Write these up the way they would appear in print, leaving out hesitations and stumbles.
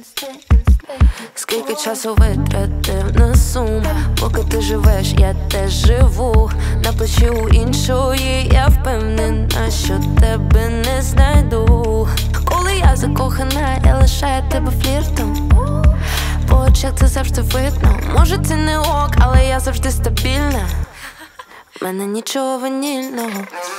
Скільки часу витратив на сум, поки ти живеш, я теж живу. На плечі у іншої, я впевнена, що тебе не знайду. Коли я закохана, я лишаю тебе фліртом. По очах це завжди видно. Може це не ок, але я завжди стабільна. В мене нічого ванільного.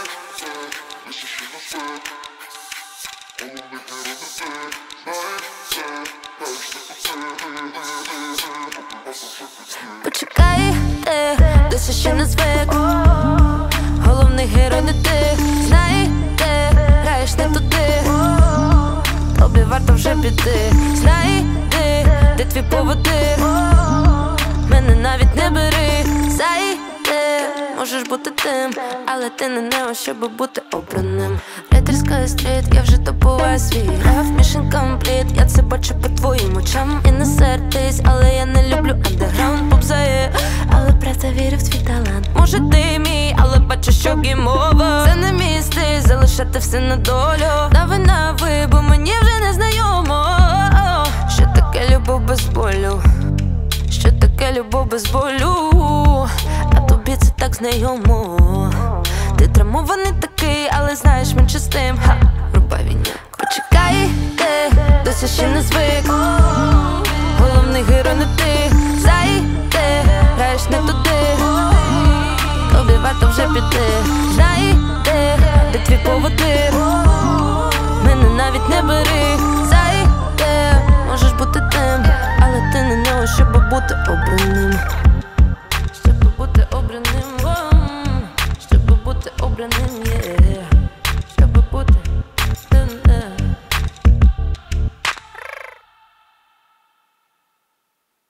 Почекай, ти досі ще не звик. Головний герой не ти. Знай, ти граєш не туди. Тобі варто вже піти. Знай, ти, де твій поводир. Мене навіть не бери. Зайди, можеш бути тим, але ти не нео, щоб бути обраним. Рейтерська стріт, я вже добуваю свій раф. Mission complete, я це бачу по твоїм очам. І не сердись, але я не люблю андеграунд. Попзає, але правда вірю в твій талант. Може ти мій, але бачу, що гейм-овер. Це не мій стиль, залишати все на долю. Давай на ви, бо мені вже не знайомо. Що таке любов без болю? Що таке любов без болю? А тобі це так знайомо. Ти травмований такий, але знаєш менше з тим. Рубай війня. Почекай, ти досі ще не звик. Головний герой не ти. Зайди, граєш не туди. Тобі варто вже піти.